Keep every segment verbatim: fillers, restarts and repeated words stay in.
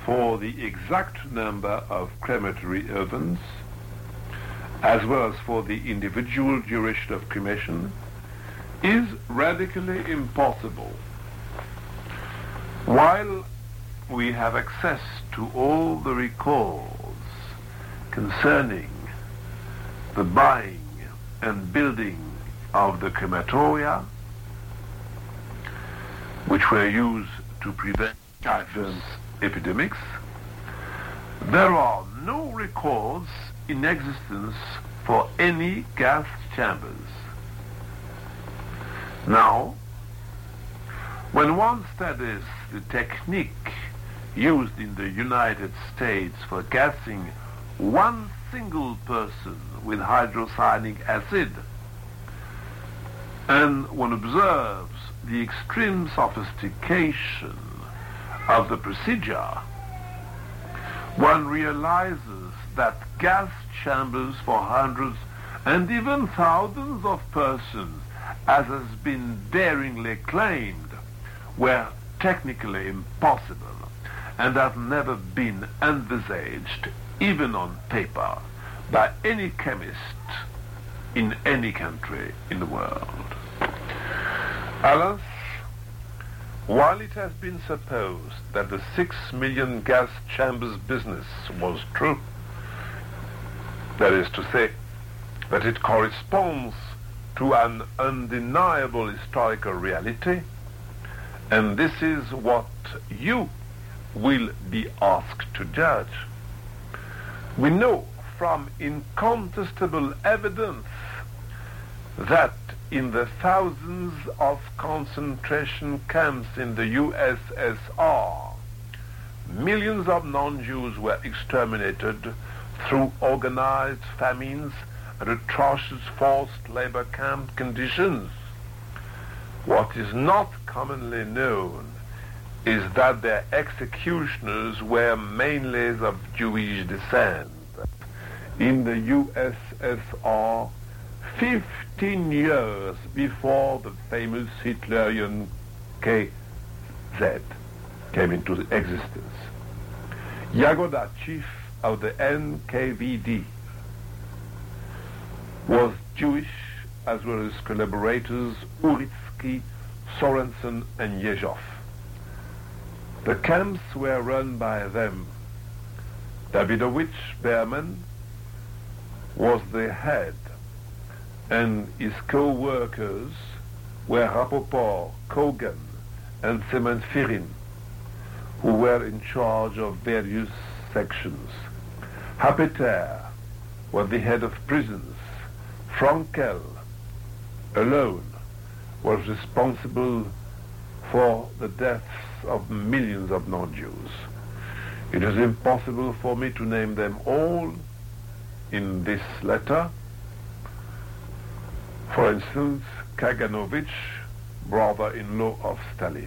for the exact number of crematory ovens, as well as for the individual duration of cremation, is radically impossible. While we have access to all the records concerning the buying and building of the crematoria, which were used to prevent typhus epidemics, there are no records in existence for any gas chambers. Now, when one studies the technique used in the United States for gassing one single person with hydrocyanic acid, and one observes the extreme sophistication of the procedure, one realizes that gas chambers for hundreds and even thousands of persons, as has been daringly claimed, were technically impossible and have never been envisaged, even on paper, by any chemist in any country in the world. Alas, while it has been supposed that the six million gas chambers business was true, that is to say, that it corresponds to an undeniable historical reality, and this is what you will be asked to judge. We know from incontestable evidence that in the thousands of concentration camps in the U S S R, millions of non-Jews were exterminated through organized famines and atrocious forced labor camp conditions. What is not commonly known is that their executioners were mainly of Jewish descent. In the U S S R, fifteen years before the famous Hitlerian K Z came into existence, Jagoda, chief of the N K V D, was Jewish, as well as collaborators Uritsky, Sorensen, and Yezhov. The camps were run by them. Davidovich Berman was the head, and his co-workers were Rapoport, Kogan, and Semen Firin, who were in charge of various sections. Hapeter was the head of prisons. Frankel alone was responsible for the deaths of millions of non-Jews. It is impossible for me to name them all in this letter. For instance, Kaganovich, brother-in-law of Stalin.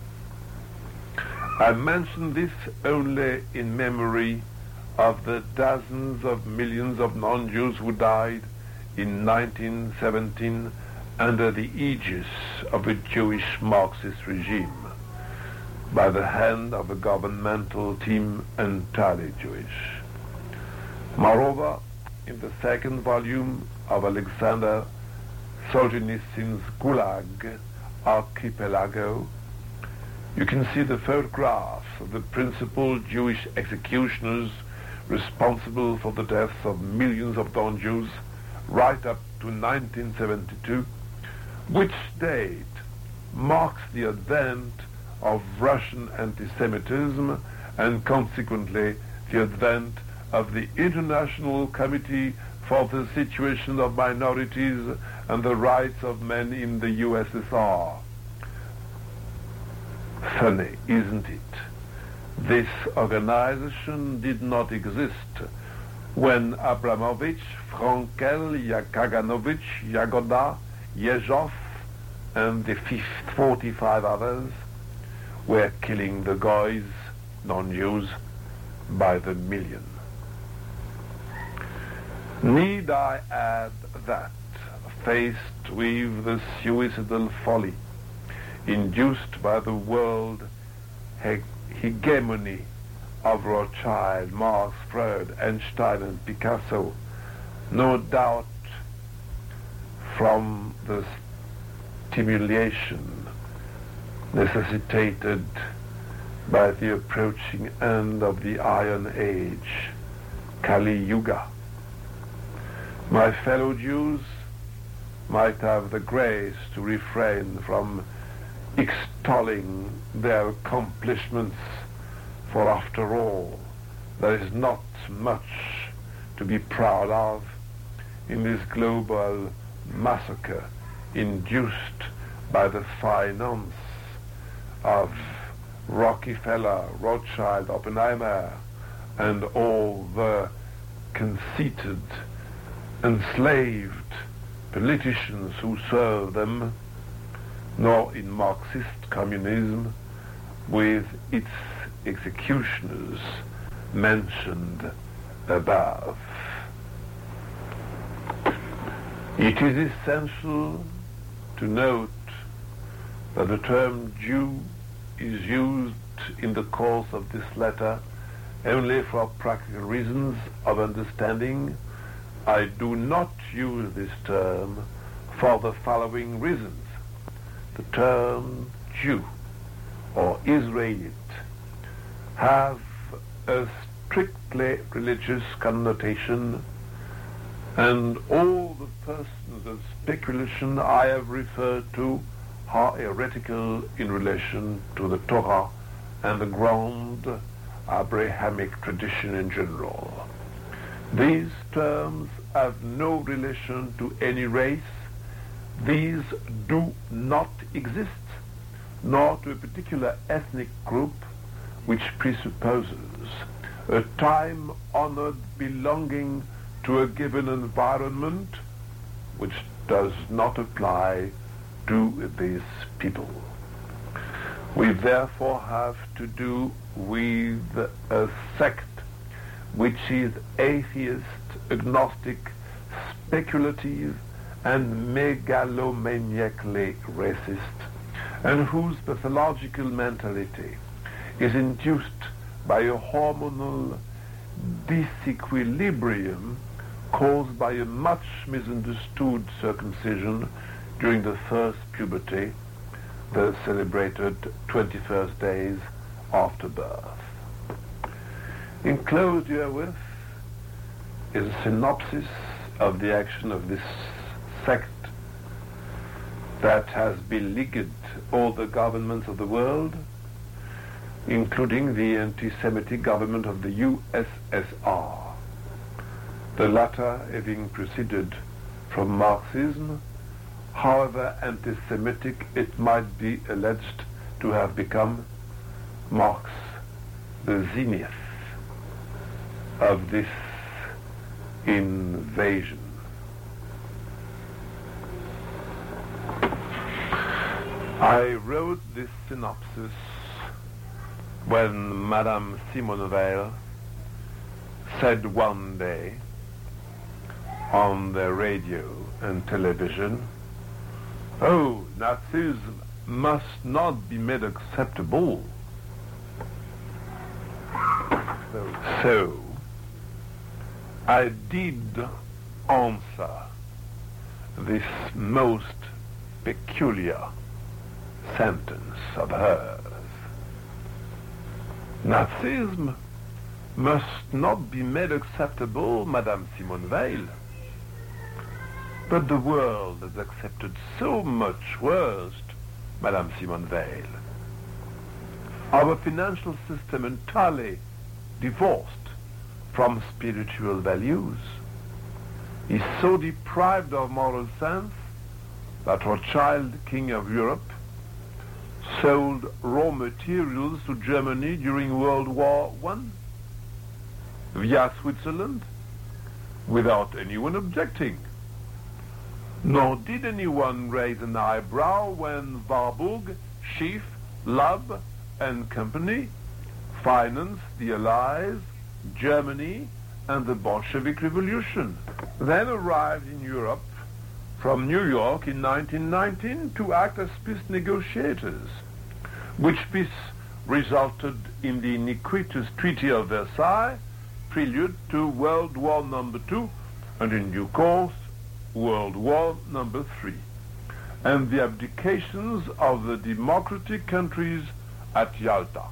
I mention this only in memory of the dozens of millions of non-Jews who died in nineteen seventeen under the aegis of a Jewish Marxist regime, by the hand of a governmental team entirely Jewish. Moreover, in the second volume of Alexander Solzhenitsyn's Gulag Archipelago, you can see the photographs of the principal Jewish executioners responsible for the deaths of millions of non-Jews right up to nineteen seventy-two, which date marks the advent of Russian anti-Semitism and consequently the advent of the International Committee for the Situation of Minorities and the Rights of Men in the U S S R. Funny, isn't it? This organization did not exist when Abramovich, Frankel, Kaganovich, Jagoda, Yezhov, and the forty-five others were killing the Goys, non-Jews, by the million. Need I add that, faced with the suicidal folly induced by the world he- hegemony of Rothschild, Marx, Freud, Einstein, and Picasso, no doubt from the stimulation necessitated by the approaching end of the Iron Age, Kali Yuga. My fellow Jews might have the grace to refrain from extolling their accomplishments, for after all, there is not much to be proud of in this global massacre induced by the finance of Rockefeller, Rothschild, Oppenheimer, and all the conceited, enslaved politicians who serve them, nor in Marxist communism with its executioners mentioned above. It is essential to note that the term Jew is used in the course of this letter only for practical reasons of understanding. I do not use this term for the following reasons. The term Jew or Israelite has a strictly religious connotation, and all the persons of speculation I have referred to are heretical in relation to the Torah and the grand Abrahamic tradition in general. These terms have no relation to any race. These do not exist, nor to a particular ethnic group which presupposes a time-honored belonging to a given environment which does not apply to these people. We therefore have to do with a sect which is atheist, agnostic, speculative, and megalomaniacally racist, and whose pathological mentality is induced by a hormonal disequilibrium caused by a much misunderstood circumcision during the first puberty, the celebrated twenty-first days after birth. Enclosed herewith is a synopsis of the action of this sect that has beleaguered all the governments of the world, including the anti-Semitic government of the U S S R, the latter having proceeded from Marxism, however anti-Semitic it might be alleged to have become. Marx the zenith of this invasion. I wrote this synopsis when Madame Simone Weil said one day on the radio and television, "Oh, Nazism must not be made acceptable." So, I did answer this most peculiar sentence of hers. Nazism must not be made acceptable, Madame Simone Weil. But the world has accepted so much worse, Madame Simone Weil. Our financial system entirely divorced from spiritual values is so deprived of moral sense that Rothschild, king of Europe, sold raw materials to Germany during World War One via Switzerland without anyone objecting. Nor did anyone raise an eyebrow when Warburg, Schiff, Lab and Company financed the Allies, Germany, and the Bolshevik Revolution. Then arrived in Europe from New York in nineteen nineteen to act as peace negotiators, which peace resulted in the iniquitous Treaty of Versailles, prelude to World War Number Two, and in due course, World War Number Three, and the abdications of the democratic countries at Yalta.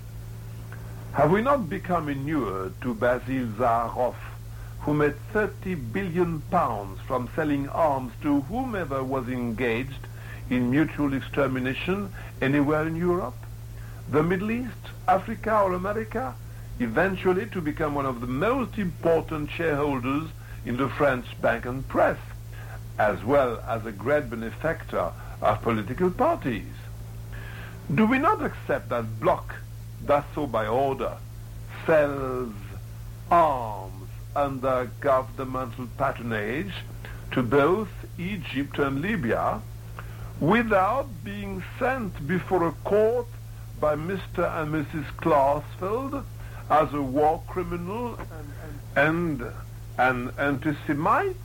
Have we not become inured to Basil Zaharoff, who made thirty billion pounds from selling arms to whomever was engaged in mutual extermination anywhere in Europe, the Middle East, Africa, or America, eventually to become one of the most important shareholders in the French bank and press, as well as a great benefactor of political parties? Do we not accept that Bloch, Dassault by order, sells arms under governmental patronage to both Egypt and Libya without being sent before a court by Mister and Missus Klarsfeld as a war criminal and, and an anti-Semite?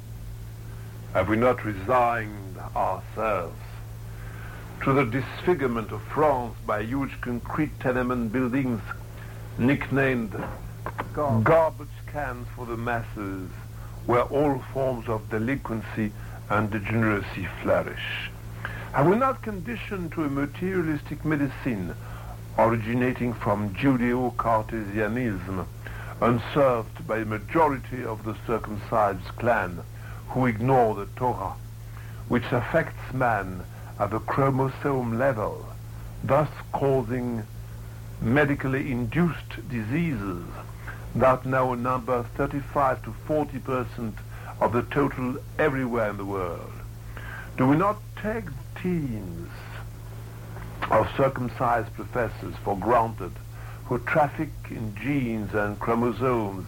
Have we not resigned ourselves to the disfigurement of France by huge concrete tenement buildings nicknamed Gar- garbage cans for the masses, where all forms of delinquency and degeneracy flourish? Have we not conditioned to a materialistic medicine originating from Judeo-Cartesianism, unserved by a majority of the circumcised clan who ignore the Torah, which affects man at the chromosome level, thus causing medically induced diseases that now number thirty-five to forty percent of the total everywhere in the world? Do we not take teams of circumcised professors for granted who traffic in genes and chromosomes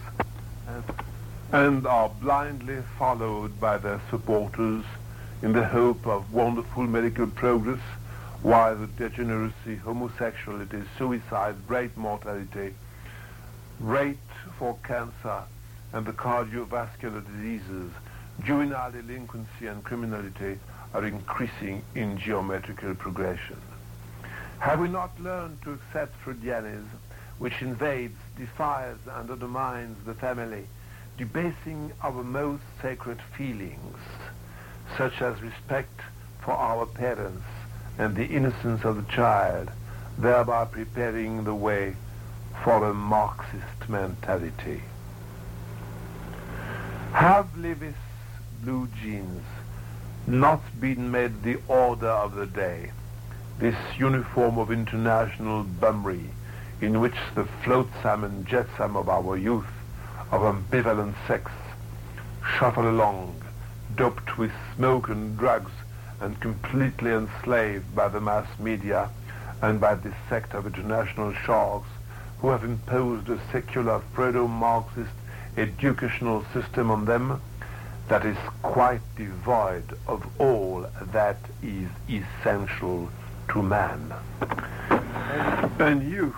and are blindly followed by their supporters in the hope of wonderful medical progress, while the degeneracy, homosexuality, suicide, great mortality, rate for cancer, and the cardiovascular diseases, juvenile delinquency and criminality are increasing in geometrical progression? Have we not learned to accept Freudianism, which invades, defies, and undermines the family, debasing our most sacred feelings, such as respect for our parents and the innocence of the child, thereby preparing the way for a Marxist mentality? Have Levi's blue jeans not been made the order of the day, this uniform of international bummery in which the flotsam and jetsam of our youth of ambivalent sex shuffle along, doped with smoke and drugs and completely enslaved by the mass media and by this sect of international sharks who have imposed a secular Freudo-Marxist educational system on them that is quite devoid of all that is essential to man. And you,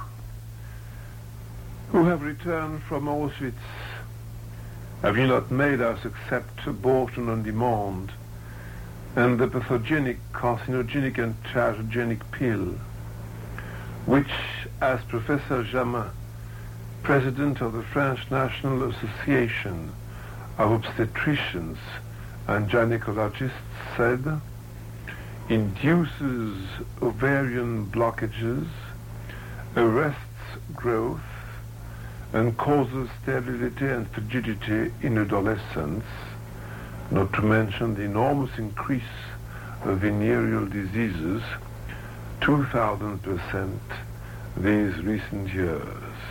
who have returned from Auschwitz, have you not made us accept abortion on demand and the pathogenic, carcinogenic and teratogenic pill, which, as Professor Jamin, president of the French National Association of Obstetricians and Gynecologists, said, induces ovarian blockages, arrests growth, and causes sterility and frigidity in adolescents, not to mention the enormous increase of venereal diseases, two thousand percent these recent years.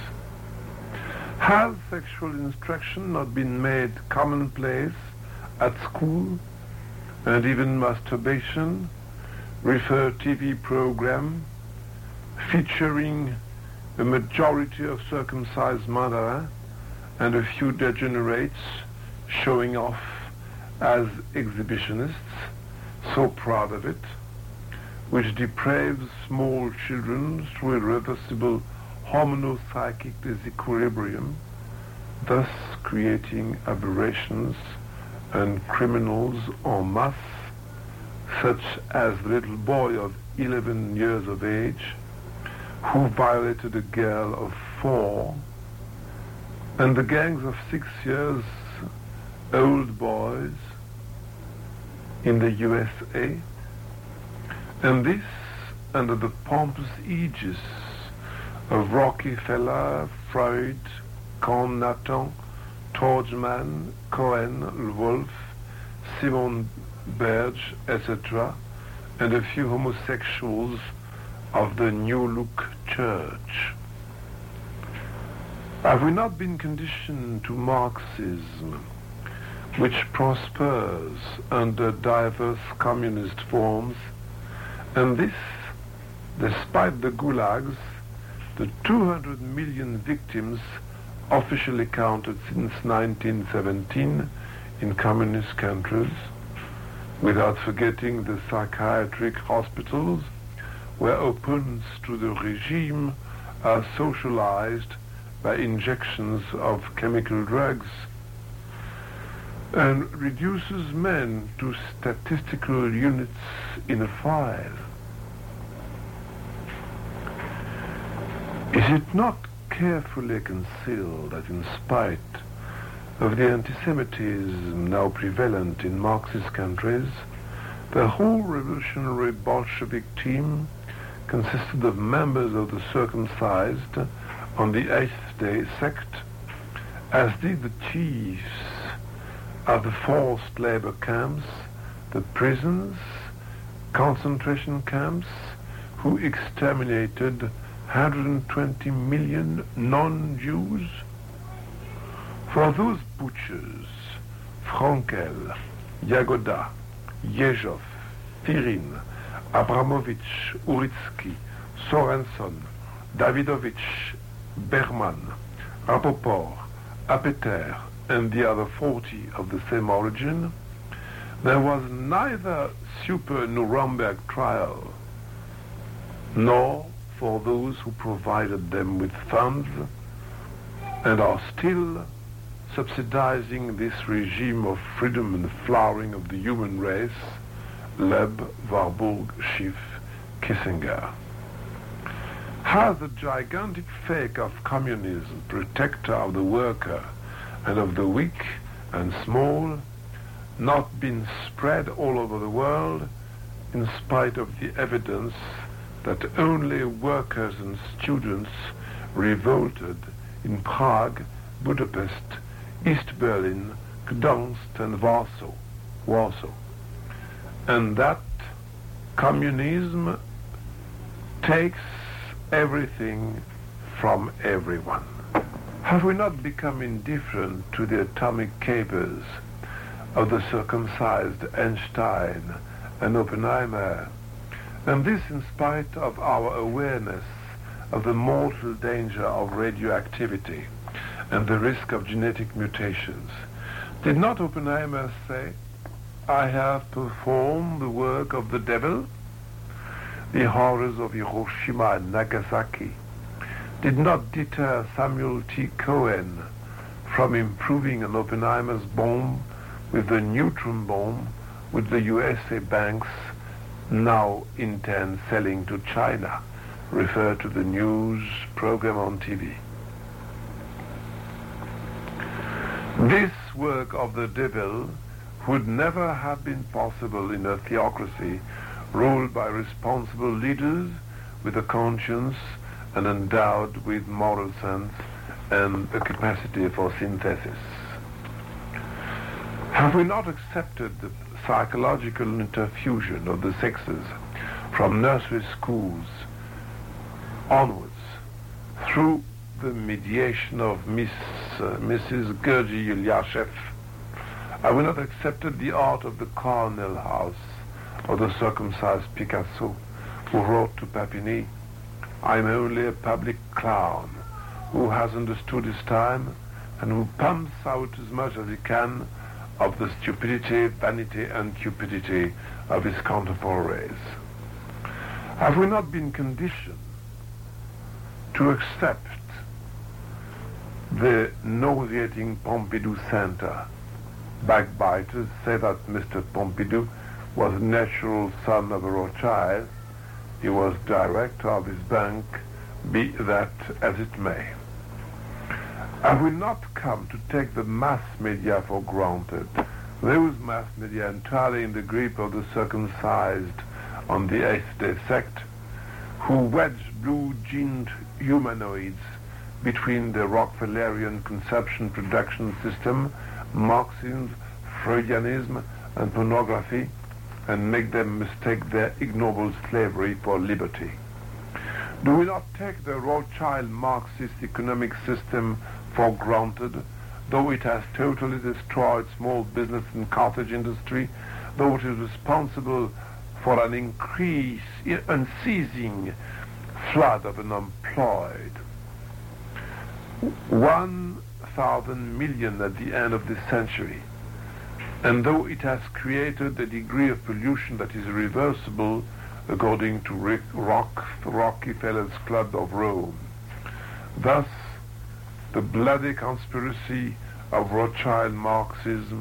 Has sexual instruction not been made commonplace at school, and even masturbation, refer T V program featuring a majority of circumcised mother and a few degenerates showing off as exhibitionists, so proud of it, which depraves small children through irreversible hormonopsychic disequilibrium, thus creating aberrations and criminals en masse, such as the little boy of eleven years of age who violated a girl of four, and the gangs of six years old boys in the U S A, and this under the pompous aegis of Rockefeller, Freud, Kahn, Nathan, Torgman, Cohen, Wolf, Simon Berge, et cetera, and a few homosexuals of the New Look Church. Have we not been conditioned to Marxism, which prospers under diverse communist forms, and this despite the gulags, the two hundred million victims officially counted since nineteen seventeen in communist countries, without forgetting the psychiatric hospitals where opponents to the regime are socialized by injections of chemical drugs, and reduces men to statistical units in a file. Is it not carefully concealed that in spite of the anti-Semitism now prevalent in Marxist countries, the whole revolutionary Bolshevik team consisted of members of the circumcised on the Eighth Day sect, as did the chiefs of the forced labor camps, the prisons, concentration camps, who exterminated one hundred twenty million non-Jews? For those butchers, Frankel, Jagoda, Yezhov, Tirin, Abramovich, Uritsky, Sorenson, Davidovich, Berman, Rapoport, Apeter, and the other forty of the same origin, there was neither super Nuremberg trial, nor for those who provided them with funds and are still subsidizing this regime of freedom and flowering of the human race, Leb, Warburg, Schiff, Kissinger. Has the gigantic fake of communism, protector of the worker and of the weak and small, not been spread all over the world, in spite of the evidence that only workers and students revolted in Prague, Budapest, East Berlin, Gdansk, and Warsaw, Warsaw, and that communism takes everything from everyone? Have we not become indifferent to the atomic capers of the circumcised Einstein and Oppenheimer, and this in spite of our awareness of the mortal danger of radioactivity and the risk of genetic mutations? Did not Oppenheimer say, "I have performed the work of the devil"? The horrors of Hiroshima and Nagasaki did not deter Samuel T. Cohen from improving an Oppenheimer's bomb with the neutron bomb which the U S A banks now intend selling to China. Refer to the news program on T V. This work of the devil would never have been possible in a theocracy ruled by responsible leaders with a conscience and endowed with moral sense and a capacity for synthesis. Have we not accepted the psychological interfusion of the sexes from nursery schools onwards through the mediation of Miss uh, Missus Gergi Ilyashev? Have we not accepted the art of the Cornell House or the circumcised Picasso, who wrote to Papini, "I'm only a public clown who has understood his time and who pumps out as much as he can of the stupidity, vanity, and cupidity of his contemporaries"? Have we not been conditioned to accept the nauseating Pompidou Center? Backbiters say that Mister Pompidou was a natural son of a Rothschild. He was director of his bank Be that as it may. I will not come to take the mass media for granted. Those mass media entirely in the grip of the circumcised on the Eighth Day sect, who wedge blue-jeaned humanoids between the Rockefellerian consumption production system, Marxism, Freudianism, and pornography, and make them mistake their ignoble slavery for liberty. Do we not take the Rothschild Marxist economic system for granted, though it has totally destroyed small business and cottage industry, though it is responsible for an increase, unceasing flood of unemployed? One thousand million at the end of this century. And though it has created a degree of pollution that is reversible, according to Rick Rock, Rockefeller's Club of Rome. Thus, the bloody conspiracy of Rothschild Marxism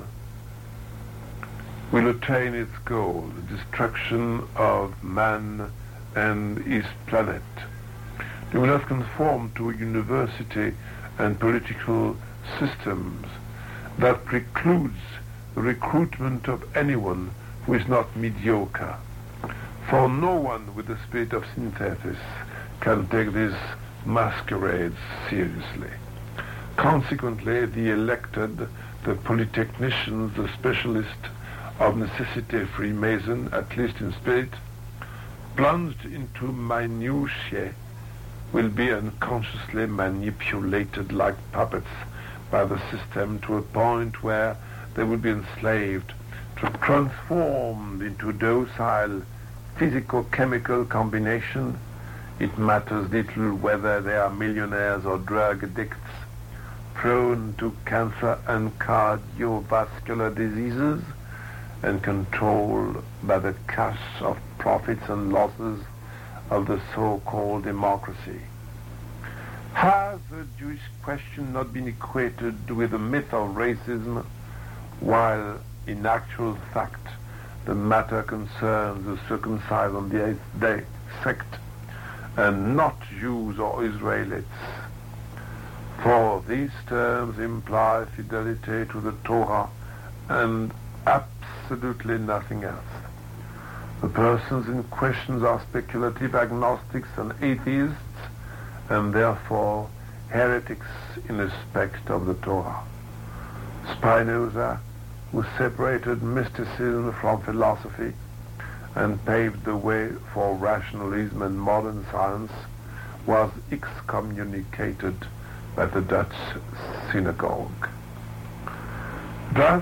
will attain its goal, the destruction of man and his planet. They will not conform to university and political systems that precludes the recruitment of anyone who is not mediocre. For no one with the spirit of synthesis can take these masquerades seriously. Consequently, the elected, the polytechnicians, the specialist of necessity Freemason, at least in spirit, plunged into minutiae, will be unconsciously manipulated like puppets by the system to a point where they will be enslaved, transformed into docile physico-chemical combination. It matters little whether they are millionaires or drug addicts, prone to cancer and cardiovascular diseases, and controlled by the cash of profits and losses of the so-called democracy. Has the Jewish question not been equated with the myth of racism, while in actual fact the matter concerns the circumcised on the Eighth Day sect and not Jews or Israelites? For these terms imply fidelity to the Torah and absolutely nothing else. The persons in question are speculative agnostics and atheists, and therefore heretics in respect of the Torah. Spinoza, who separated mysticism from philosophy and paved the way for rationalism and modern science, was excommunicated by the Dutch synagogue. Thus,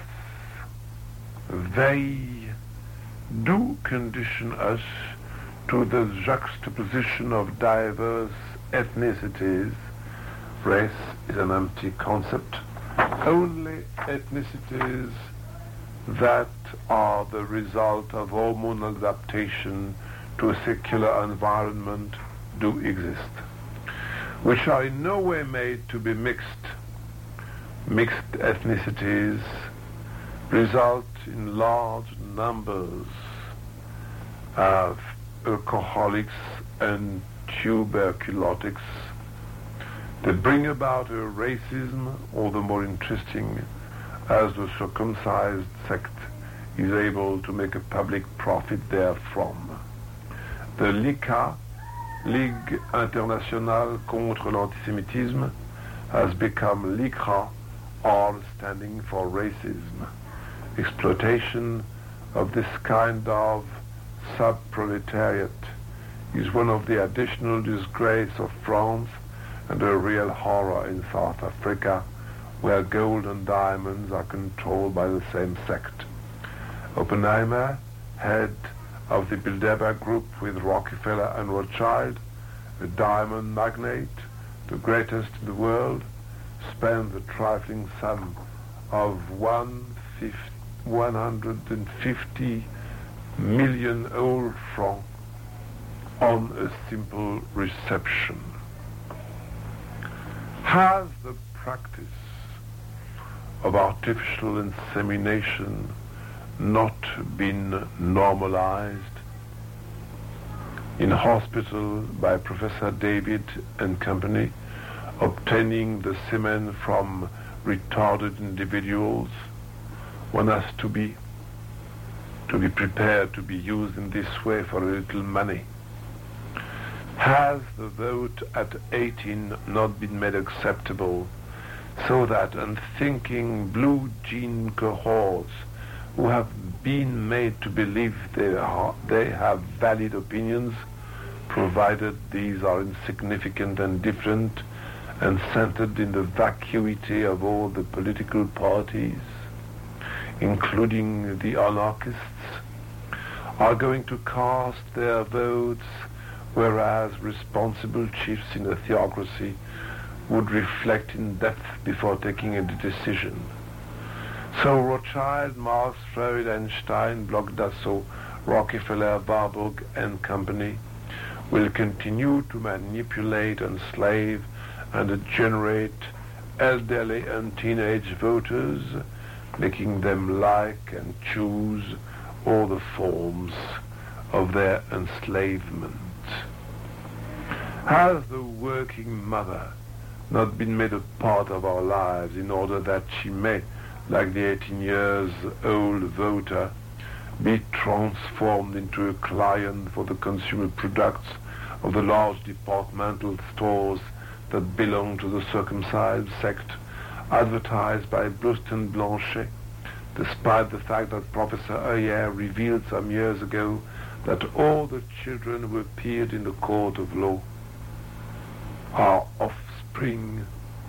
they do condition us to the juxtaposition of diverse ethnicities. Race is an empty concept. Only ethnicities that are the result of hormonal adaptation to a secular environment do exist, which are in no way made to be mixed. Mixed ethnicities result in large numbers of alcoholics and tuberculotics. They bring about a racism all the more interesting as the circumcised sect is able to make a public profit therefrom. The L I C A, Ligue Internationale contre l'Antisémitisme, has become L I C R A, all standing for racism. Exploitation of this kind of sub-proletariat is one of the additional disgrace of France and a real horror in South Africa, where gold and diamonds are controlled by the same sect. Oppenheimer, head of the Bilderberg Group with Rockefeller and Rothschild, a diamond magnate, the greatest in the world, spent the trifling sum of one hundred fifty million old francs on a simple reception. Has the practice of artificial insemination not been normalized? in hospital by Professor David and company, obtaining the semen from retarded individuals. One has to be to be prepared to be used in this way for a little money. Has the vote at eighteen not been made acceptable, so that unthinking blue jean cohorts who have been made to believe they, are, they have valid opinions, provided these are insignificant and different and centered in the vacuity of all the political parties, including the anarchists, are going to cast their votes, whereas responsible chiefs in a theocracy would reflect in depth before taking a decision. So Rothschild, Marx, Freud, Einstein, Bloch, Dassault, Rockefeller, Warburg and company will continue to manipulate, enslave, and generate elderly and teenage voters, making them like and choose all the forms of their enslavement. Has the working mother not been made a part of our lives in order that she may, like the eighteen years old voter, be transformed into a client for the consumer products of the large departmental stores that belong to the circumcised sect, advertised by Bruston Blanchet, despite the fact that Professor Ayer revealed some years ago that all the children who appeared in the court of law are offspring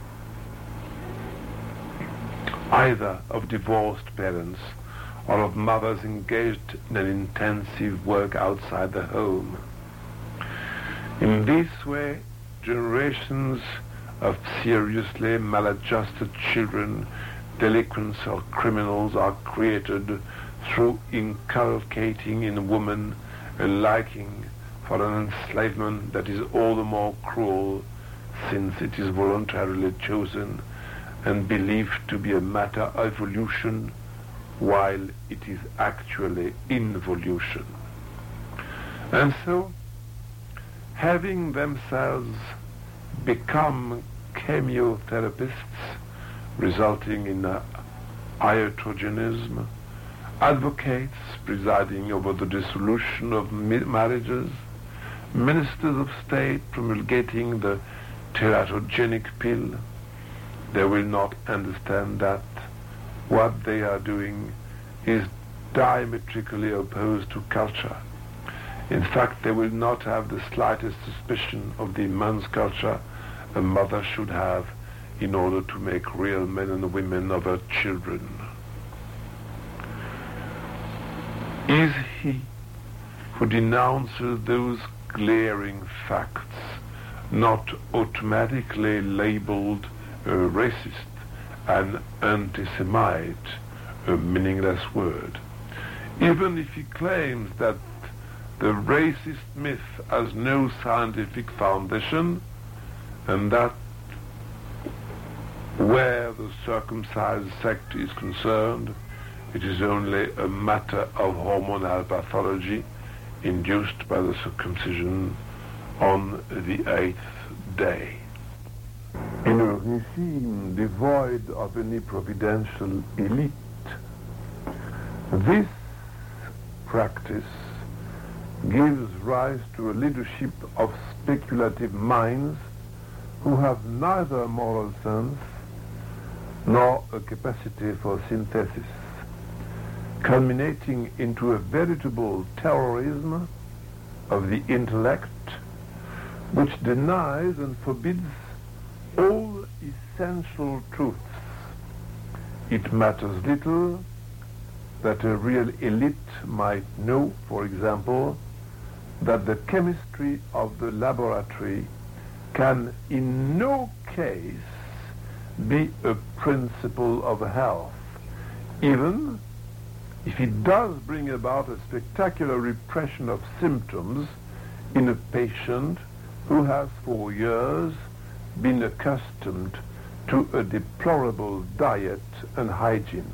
either of divorced parents or of mothers engaged in an intensive work outside the home. In this way, generations of seriously maladjusted children, delinquents or criminals, are created through inculcating in women a liking for an enslavement that is all the more cruel since it is voluntarily chosen and believed to be a matter of evolution while it is actually involution. And so, having themselves become chemotherapists, resulting in uh, iatrogenism, advocates presiding over the dissolution of marriages, ministers of state promulgating the teratogenic pill, they will not understand that what they are doing is diametrically opposed to culture. In fact, they will not have the slightest suspicion of the immense culture a mother should have in order to make real men and women of her children. Is he who denounces those glaring facts not automatically labeled a racist, an anti-Semite, a meaningless word, even if he claims that the racist myth has no scientific foundation, and that where the circumcised sect is concerned, it is only a matter of hormonal pathology induced by the circumcision on the eighth day. In a regime devoid of any providential elite, this practice gives rise to a leadership of speculative minds who have neither moral sense nor a capacity for synthesis, culminating into a veritable terrorism of the intellect which denies and forbids all essential truths. It matters little that a real elite might know, for example, that the chemistry of the laboratory can in no case be a principle of health, even if it does bring about a spectacular repression of symptoms in a patient who has for years been accustomed to a deplorable diet and hygiene.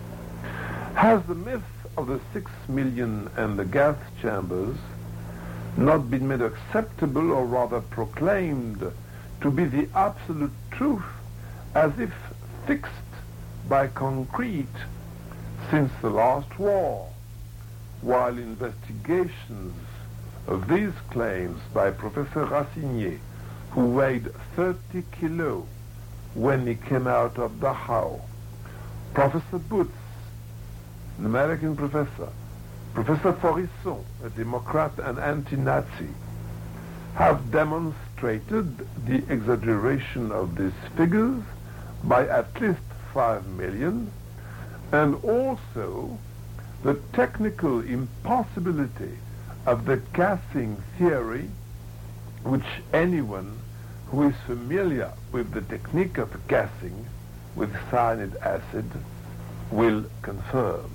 Has the myth of the six million and the gas chambers not been made acceptable, or rather proclaimed to be the absolute truth, as if fixed by concrete since the last war, while investigations of these claims by Professor Racinier, who weighed thirty kilos when he came out of Dachau, Professor Boots, an American professor, Professor Forisson, a Democrat and anti-Nazi, have demonstrated the exaggeration of these figures by at least five million, and also the technical impossibility of the gassing theory, which anyone who is familiar with the technique of gassing with cyanide acid will confirm.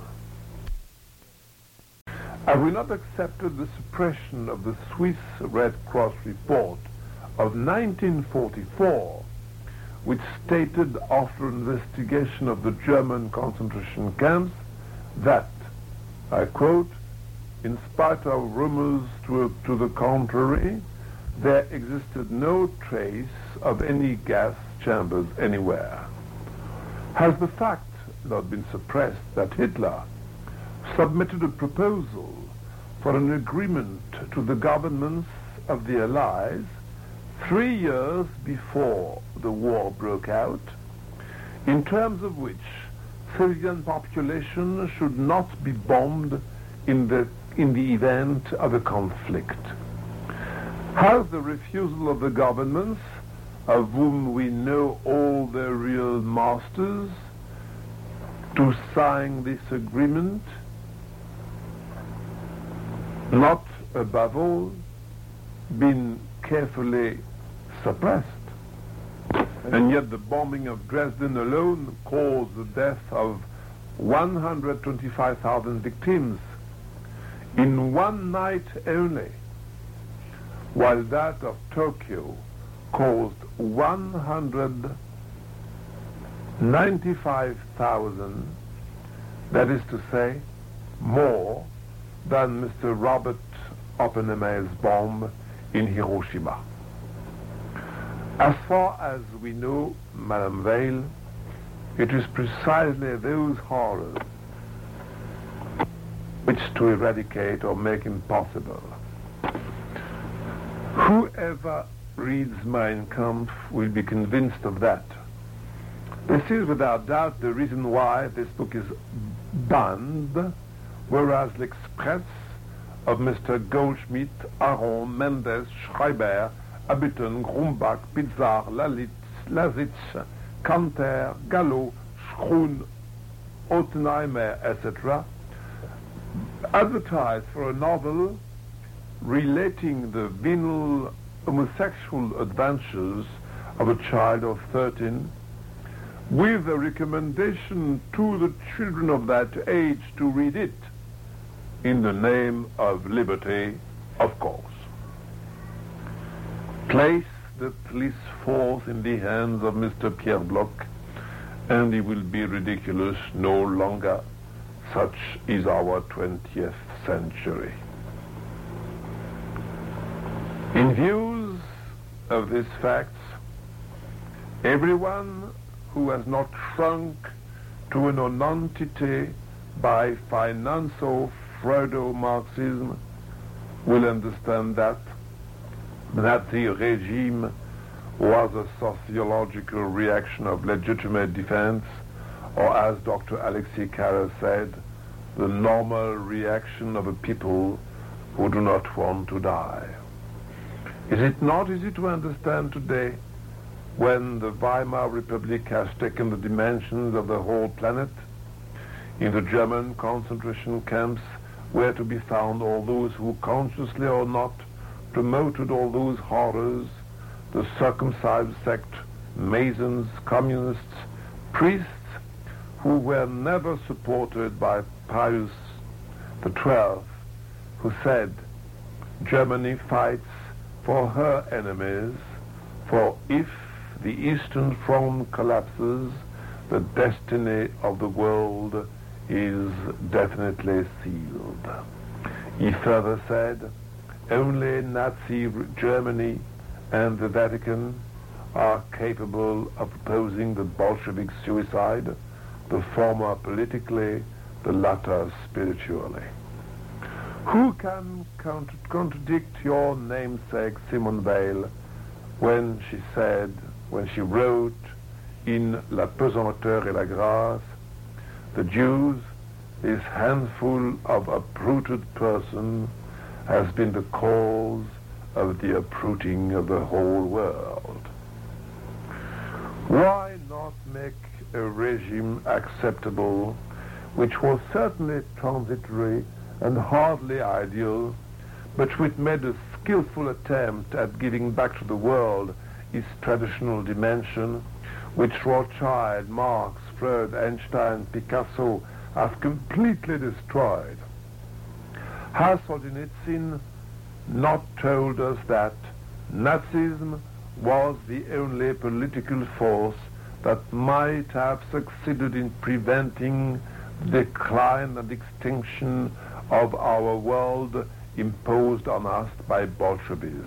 Have we not accepted the suppression of the Swiss Red Cross report of nineteen forty-four, which stated after investigation of the German concentration camps that, I quote, in spite of rumors to, to the contrary, there existed no trace of any gas chambers anywhere? Has the fact not been suppressed that Hitler submitted a proposal for an agreement to the governments of the Allies three years before the war broke out, in terms of which civilian population should not be bombed in the, in the event of a conflict? Has the refusal of the governments, of whom we know all their real masters, to sign this agreement, not above all been carefully suppressed? And yet the bombing of Dresden alone caused the death of one hundred twenty-five thousand victims in one night only, while that of Tokyo caused one hundred ninety-five thousand, that is to say, more than Mister Robert Oppenheimer's bomb in Hiroshima. As far as we know, Madame Weil, it is precisely those horrors which to eradicate or make impossible. Whoever reads Mein Kampf will be convinced of that. This is without doubt the reason why this book is banned, whereas L'Express of Mister Goldschmidt, Aron, Mendes, Schreiber, Abiton, Grumbach, Pizarre, Lalitz, Lazitz, Kanter, Gallo, Schroon, Ottenheimer, et cetera, advertised for a novel relating the venal homosexual adventures of a child of thirteen, with a recommendation to the children of that age to read it in the name of liberty, of course. Place the police force in the hands of Mister Pierre Bloch, and he will be ridiculous no longer. Such is our twentieth century. In views of these facts, everyone who has not shrunk to a nonentity by Finanzo-Freudo-Marxism will understand that the Nazi regime was a sociological reaction of legitimate defense, or as Doctor Alexei Kara said, the normal reaction of a people who do not want to die. Is it not easy to understand today, when the Weimar Republic has taken the dimensions of the whole planet? In the German concentration camps were to be found all those who, consciously or not, promoted all those horrors: the circumcised sect, Masons, communists, priests who were never supported by Pius the Twelfth, who said, Germany fights for her enemies, for if the Eastern Front collapses, the destiny of the world is definitely sealed. He further said, only Nazi Germany and the Vatican are capable of opposing the Bolshevik suicide, the former politically, the latter spiritually. Who can cont- contradict your namesake Simone Weil when she said, when she wrote in La Pesanteur et la Grâce, the Jews, this handful of uprooted person, has been the cause of the uprooting of the whole world. Why not make a regime acceptable, which was certainly transitory and hardly ideal, but which made a skillful attempt at giving back to the world its traditional dimension, which Rothschild, Marx, Freud, Einstein, Picasso have completely destroyed? Has Solzhenitsyn not told us that Nazism was the only political force that might have succeeded in preventing the decline and extinction of our world imposed on us by Bolshevism?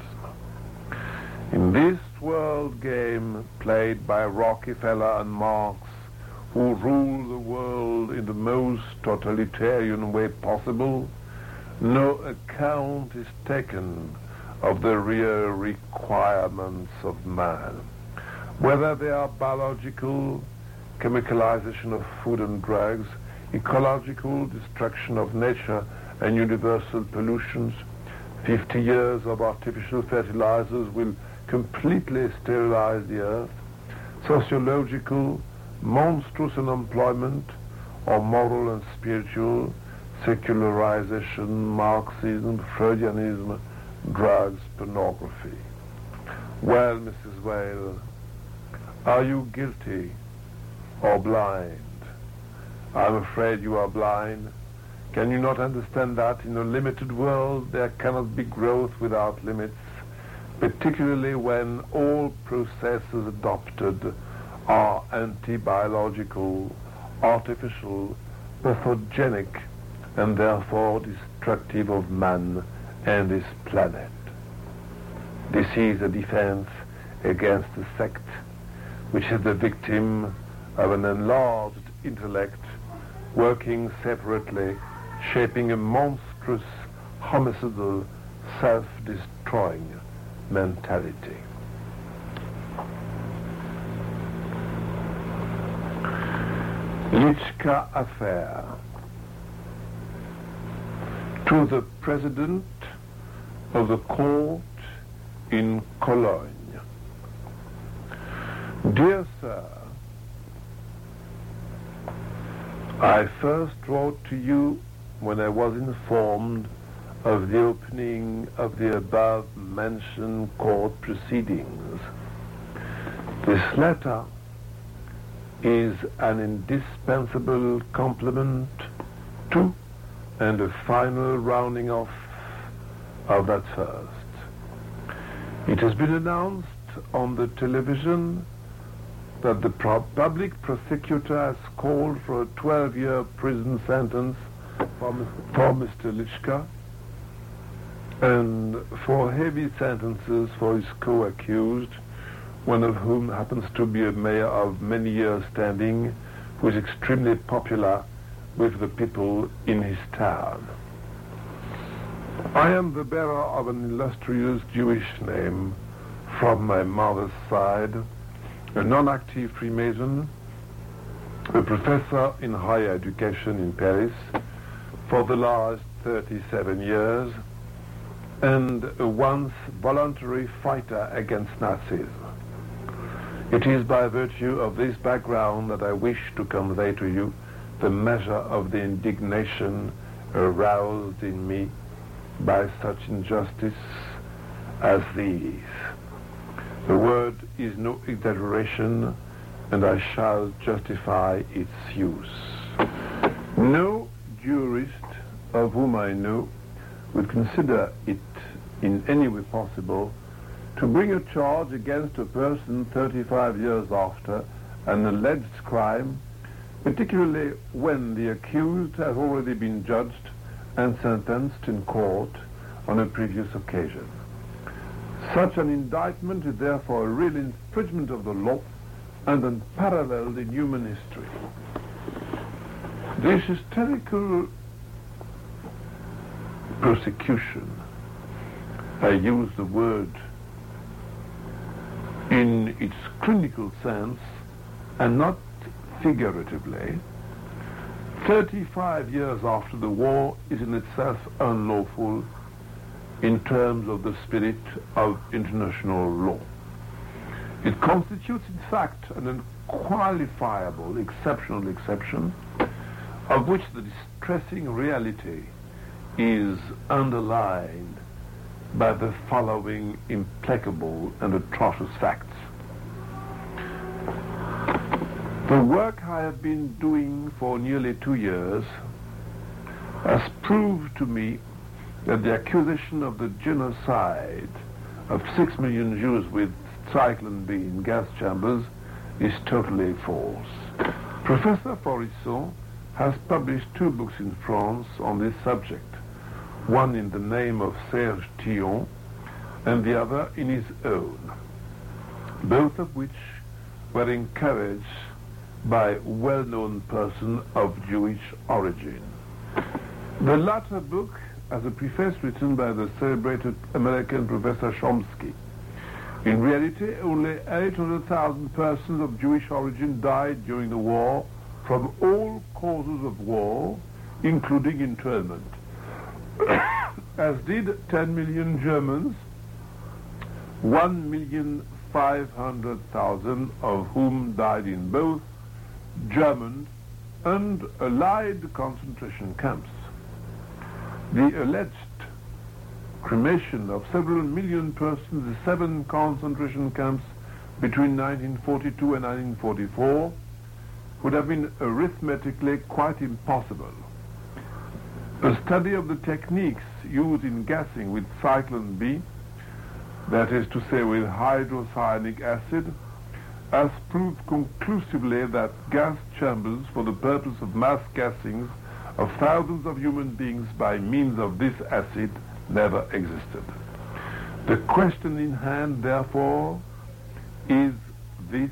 In this world game played by Rockefeller and Marx, who rule the world in the most totalitarian way possible, no account is taken of the real requirements of man, whether they are biological, chemicalization of food and drugs, ecological destruction of nature and universal pollutions. Fifty years of artificial fertilizers will completely sterilize the earth. Sociological, monstrous unemployment, or moral and spiritual, secularization, Marxism, Freudianism, drugs, pornography. Well, Missus Weil, are you guilty or blind? I'm afraid you are blind. Can you not understand that in a limited world there cannot be growth without limits, particularly when all processes adopted are anti-biological, artificial, pathogenic, and therefore destructive of man and his planet? This is a defense against a sect which is the victim of an enlarged intellect working separately, shaping a monstrous, homicidal, self-destroying mentality. Litschka affair. To the President of the Court in Cologne. Dear Sir, I first wrote to you when I was informed of the opening of the above-mentioned court proceedings. This letter is an indispensable complement to and a final rounding off of that first. It has been announced on the television that the pro- public prosecutor has called for a twelve-year prison sentence for, for Mister Litschka and for heavy sentences for his co-accused, one of whom happens to be a mayor of many years standing, who is extremely popular with the people in his town. I am the bearer of an illustrious Jewish name from my mother's side, a non-active Freemason, a professor in higher education in Paris for the last thirty-seven years, and a once voluntary fighter against Nazism. It is by virtue of this background that I wish to convey to you the measure of the indignation aroused in me by such injustice as these. The word is no exaggeration, and I shall justify its use. No jurist of whom I know would consider it in any way possible to bring a charge against a person thirty-five years after an alleged crime, particularly when the accused has already been judged and sentenced in court on a previous occasion. Such an indictment is therefore a real infringement of the law and unparalleled in human history. This hysterical persecution, I use the word in its clinical sense and not figuratively, thirty-five years after the war is in itself unlawful in terms of the spirit of international law. It constitutes, in fact, an unqualifiable, exceptional exception, of which the distressing reality is underlined by the following implacable and atrocious facts. The work I have been doing for nearly two years has proved to me that the accusation of the genocide of six million Jews with Zyklon B in gas chambers is totally false. Professor Faurisson has published two books in France on this subject, one in the name of Serge Tillon and the other in his own, both of which were encouraged by well-known persons of Jewish origin. The latter book has a preface written by the celebrated American Professor Chomsky. In reality, only eight hundred thousand persons of Jewish origin died during the war from all causes of war, including internment, as did ten million Germans, one million five hundred thousand of whom died in both German and Allied concentration camps. The alleged cremation of several million persons in seven concentration camps between nineteen forty-two and nineteen forty-four would have been arithmetically quite impossible. A study of the techniques used in gassing with Zyklon B, that is to say with hydrocyanic acid, has proved conclusively that gas chambers for the purpose of mass gassings of thousands of human beings by means of this acid never existed. The question in hand, therefore, is this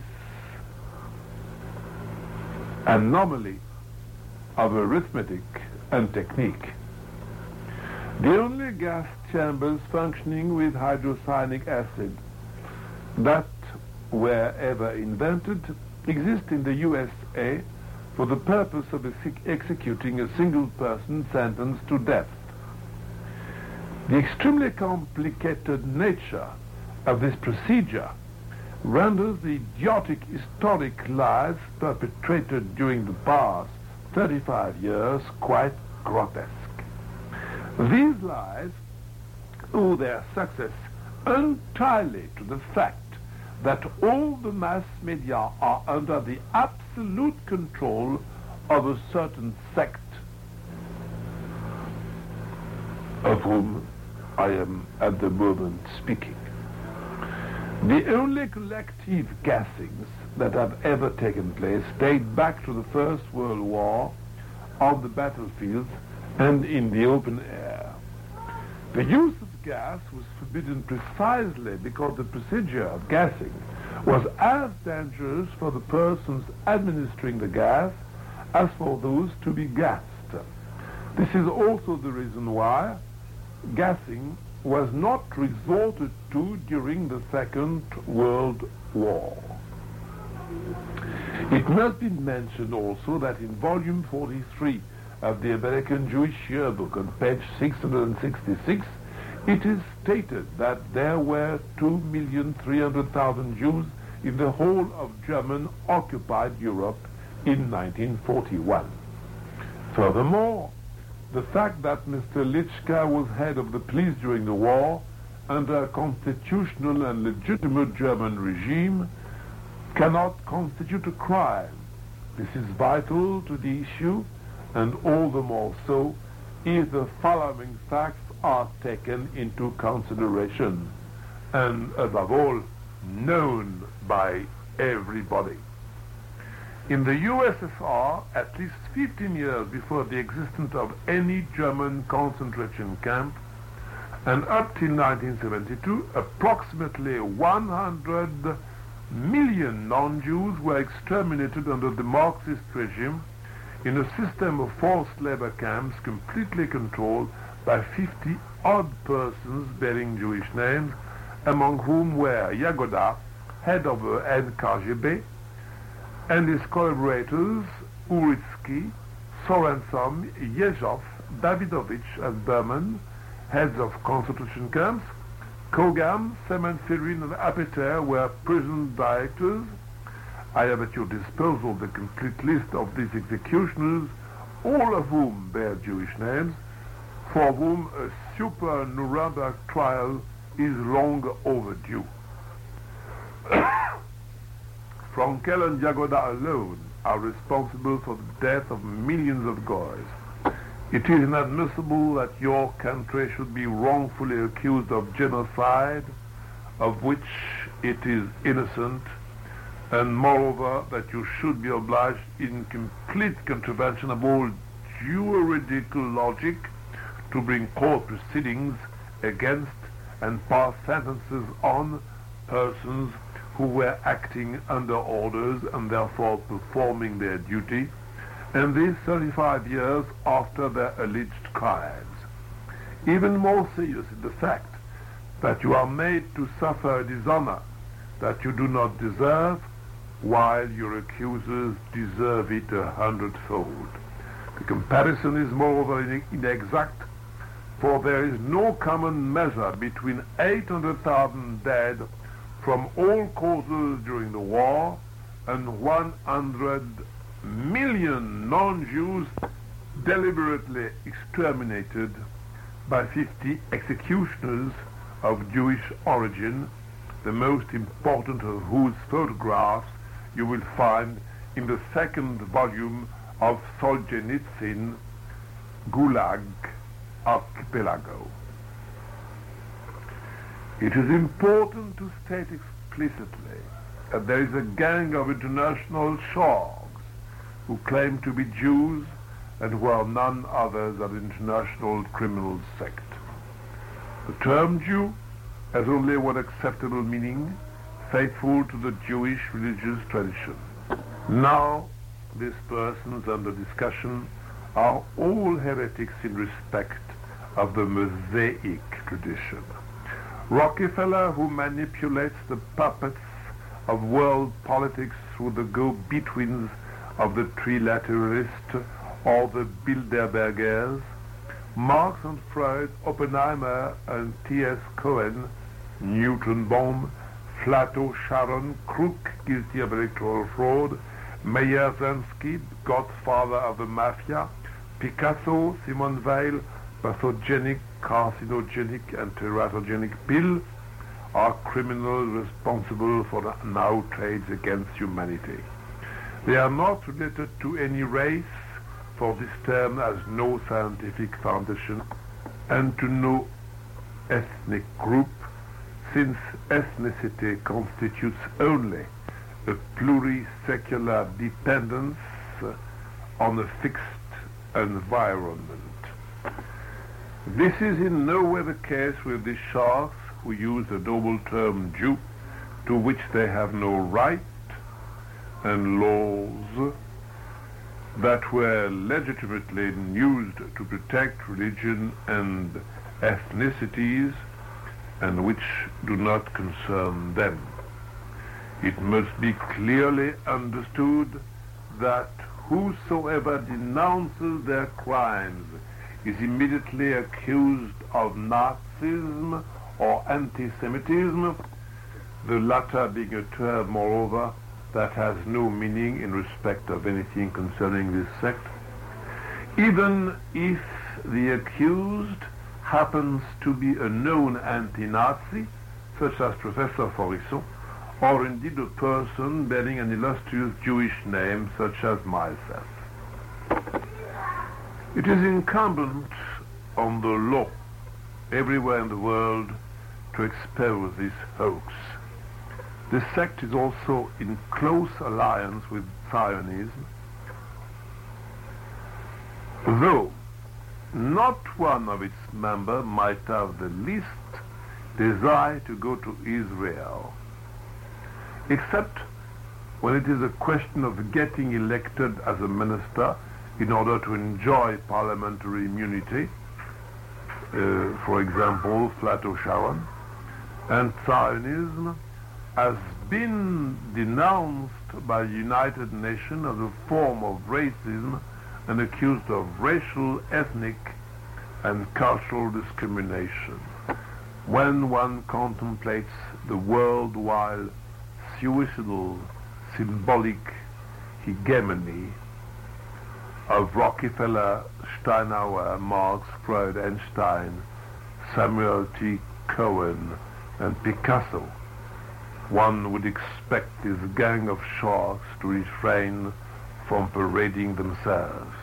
anomaly of arithmetic and technique. The only gas chambers functioning with hydrocyanic acid that were ever invented exist in the U S A for the purpose of executing a single person sentenced to death. The extremely complicated nature of this procedure renders the idiotic historic lies perpetrated during the past thirty-five years quite grotesque. These lies owe their success entirely to the fact that all the mass media are under the absolute control of a certain sect of whom I am at the moment speaking. The only collective gassings that have ever taken place date back to the First World War on the battlefields and in the open air. The use of gas was forbidden precisely because the procedure of gassing was as dangerous for the persons administering the gas as for those to be gassed. This is also the reason why gassing was not resorted to during the Second World War. It must be mentioned also that in volume forty-three of the American Jewish Yearbook on page six hundred sixty-six, it is stated that there were two million three hundred thousand Jews in the whole of German-occupied Europe in nineteen forty-one. Furthermore, the fact that Mister Lichka was head of the police during the war under a constitutional and legitimate German regime cannot constitute a crime. This is vital to the issue, and all the more so if the following facts are taken into consideration, and above all, known by everybody. In the U S S R, at least fifteen years before the existence of any German concentration camp, And up till nineteen seventy-two, approximately one hundred million non-Jews were exterminated under the Marxist regime in a system of forced labor camps completely controlled by fifty odd persons bearing Jewish names, among whom were Yagoda, head of the N K G B, and his collaborators Uritsky, Sorenson, Yezhov, Davidovich, and Berman, heads of concentration camps. Kogam, Semen Firin, and Apeter were prison directors. I have at your disposal the complete list of these executioners, all of whom bear Jewish names, for whom a super Nuremberg trial is long overdue. Frankel and Yagoda alone are responsible for the death of millions of Goys. It is inadmissible that your country should be wrongfully accused of genocide, of which it is innocent, and moreover that you should be obliged in complete contravention of all juridical logic to bring court proceedings against and pass sentences on persons who were acting under orders and therefore performing their duty, and this thirty-five years after their alleged crimes. Even more serious is the fact that you are made to suffer a dishonor that you do not deserve, while your accusers deserve it a hundredfold. The comparison is moreover inexact, for there is no common measure between eight hundred thousand dead from all causes during the war and one hundred million non-Jews deliberately exterminated by fifty executioners of Jewish origin, the most important of whose photographs you will find in the second volume of Solzhenitsyn, Gulag Archipelago. It is important to state explicitly that there is a gang of international sharks who claim to be Jews and who are none other than an international criminal sect. The term Jew has only one acceptable meaning, faithful to the Jewish religious tradition. Now, these persons under discussion are all heretics in respect of the Mosaic tradition. Rockefeller, who manipulates the puppets of world politics through the go-betweens of the trilateralists or the Bilderbergers, Marx and Freud, Oppenheimer and T S Cohen, Newton Bomb, Flato Sharon, Crook, guilty of electoral fraud, Meyer Zansky, godfather of the mafia, Picasso, Simone Weil, pathogenic, carcinogenic and teratogenic pill, are criminals responsible for an outrage against humanity. They are not related to any race, for this term has no scientific foundation, and to no ethnic group, since ethnicity constitutes only a plurisecular dependence on a fixed environment. This is in no way the case with the sharks who use the double term Jew, to which they have no right, and laws that were legitimately used to protect religion and ethnicities and which do not concern them. It must be clearly understood that whosoever denounces their crimes is immediately accused of Nazism or anti-Semitism, the latter being a term, moreover, that has no meaning in respect of anything concerning this sect, even if the accused happens to be a known anti-Nazi, such as Professor Faurisson, or indeed a person bearing an illustrious Jewish name, such as myself. It is incumbent on the law everywhere in the world to expose this hoax. This sect is also in close alliance with Zionism, though not one of its members might have the least desire to go to Israel, except when it is a question of getting elected as a minister in order to enjoy parliamentary immunity, uh, for example, Flato Sharon, and Zionism has been denounced by the United Nations as a form of racism and accused of racial, ethnic, and cultural discrimination. When one contemplates the worldwide suicidal symbolic hegemony of Rockefeller, Steinhauer, Marx, Freud, Einstein, Samuel T. Cohen, and Picasso, one would expect this gang of sharks to refrain from parading themselves.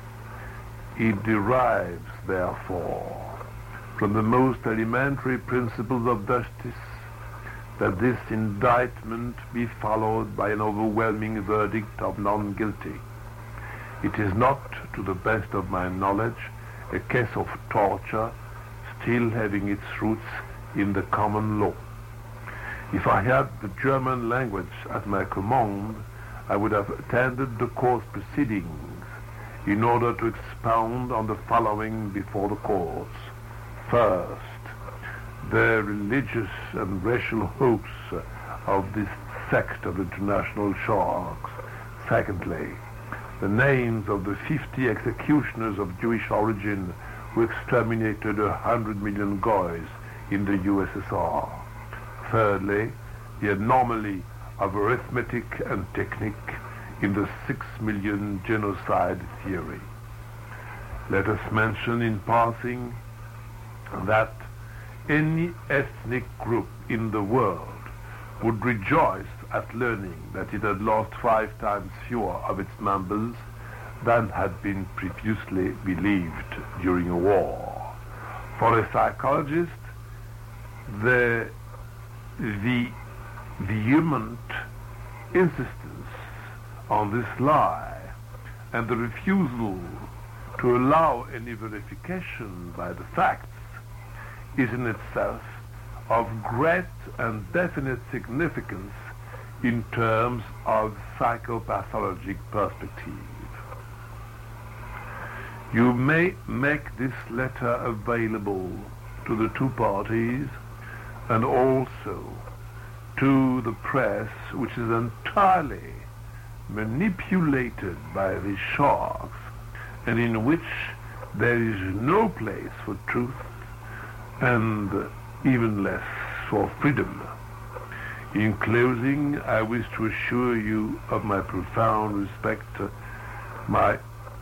It derives, therefore, from the most elementary principles of justice that this indictment be followed by an overwhelming verdict of non-guilty. It is not, to the best of my knowledge, a case of torture still having its roots in the common law. If I had the German language at my command, I would have attended the court proceedings in order to expound on the following before the courts. First, the religious and racial hopes of this sect of international sharks. Secondly, the names of the fifty executioners of Jewish origin who exterminated a hundred million Goys in the U S S R. Thirdly, the anomaly of arithmetic and technique in the six million genocide theory. Let us mention in passing that any ethnic group in the world would rejoice at learning that it had lost five times fewer of its members than had been previously believed during a war. For a psychologist, the, the vehement insistence on this lie and the refusal to allow any verification by the facts is in itself of great and definite significance in terms of psychopathologic perspective. You may make this letter available to the two parties and also to the press, which is entirely manipulated by these sharks and in which there is no place for truth and even less for freedom. In closing, I wish to assure you of my profound respect, my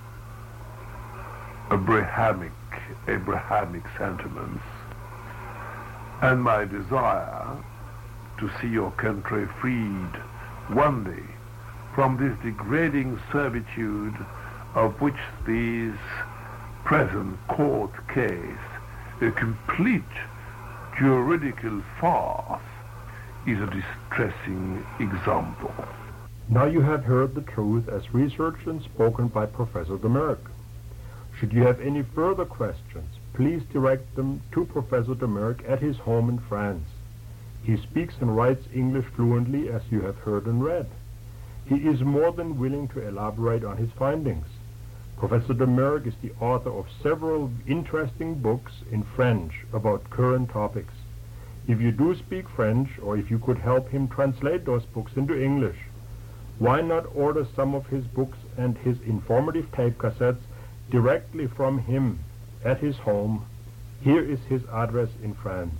Abrahamic, Abrahamic sentiments, and my desire to see your country freed one day from this degrading servitude of which this present court case, a complete juridical farce, is a distressing example. Now you have heard the truth as researched and spoken by Professor de Merck. Should you have any further questions, please direct them to Professor de Merck at his home in France. He speaks and writes English fluently, as you have heard and read. He is more than willing to elaborate on his findings. Professor de Merck is the author of several interesting books in French about current topics. If you do speak French, or if you could help him translate those books into English, why not order some of his books and his informative tape cassettes directly from him at his home? Here is his address in France.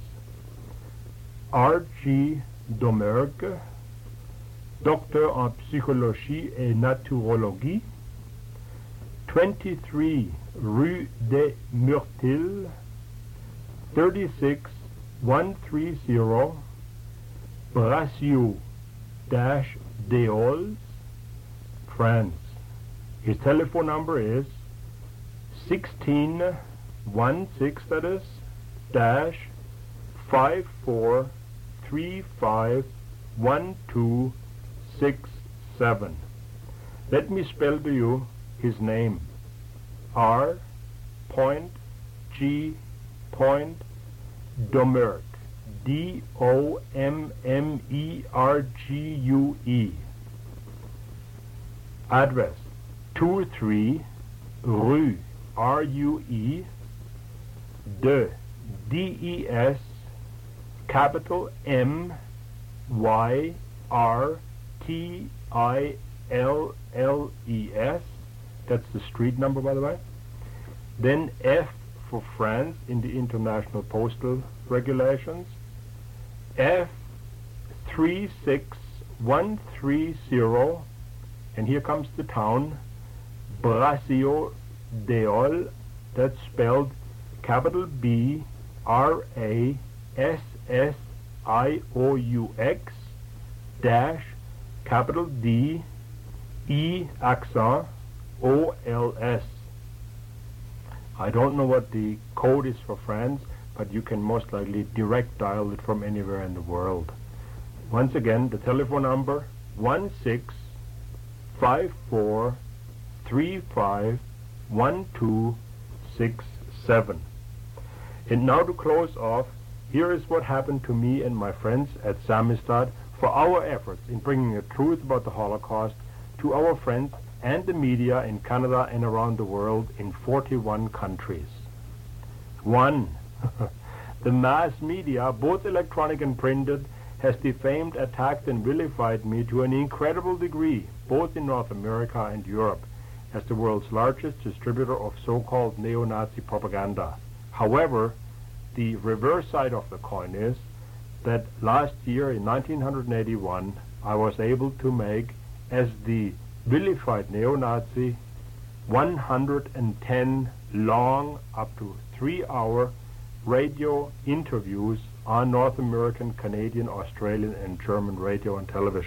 R G Domergue, docteur en psychologie et naturologie, twenty-three Rue des Myrtilles, thirty-six one thirty, Bracieux-Deols, France. His telephone number is sixteen one six, that is, dash five four three five one two six seven. Let me spell to you his name. R point G point Domergue, D O M M E R G U E. Address two three Rue, R U E, de, D E S, capital M Y R T I L L E S. That's the street number, by the way. Then F for France in the International Postal Regulations. F three six one three zero, and here comes the town, Brassio d'Eole. That's spelled capital B R A S S I O U X dash capital D E accent O L S. I don't know what the code is for France, but you can most likely direct dial it from anywhere in the world. Once again, the telephone number one six five four three five one two six seven. And now to close off, here is what happened to me and my friends at Samizdat for our efforts in bringing the truth about the Holocaust to our friends and the media in Canada and around the world in forty-one countries. One, the mass media, both electronic and printed, has defamed, attacked, and vilified me to an incredible degree, both in North America and Europe, as the world's largest distributor of so-called neo-Nazi propaganda. However, the reverse side of the coin is that last year, in nineteen eighty-one, I was able to make, as the vilified neo-Nazi, one hundred ten long, up to three-hour radio interviews on North American, Canadian, Australian, and German radio and television.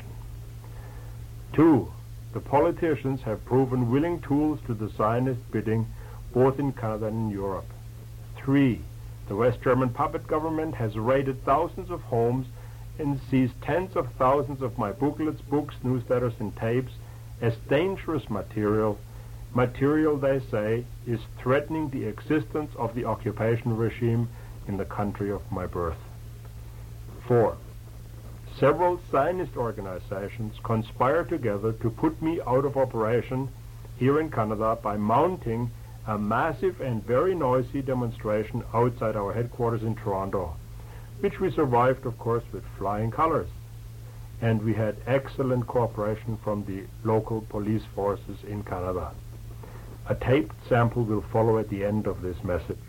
Two, the politicians have proven willing tools to the Zionist bidding, both in Canada and in Europe. Three, the West German puppet government has raided thousands of homes and seized tens of thousands of my booklets, books, newsletters, and tapes as dangerous material, material they say is threatening the existence of the occupation regime in the country of my birth. Four, several Zionist organizations conspire together to put me out of operation here in Canada by mounting a massive and very noisy demonstration outside our headquarters in Toronto, which we survived, of course, with flying colors. And we had excellent cooperation from the local police forces in Canada. A taped sample will follow at the end of this message.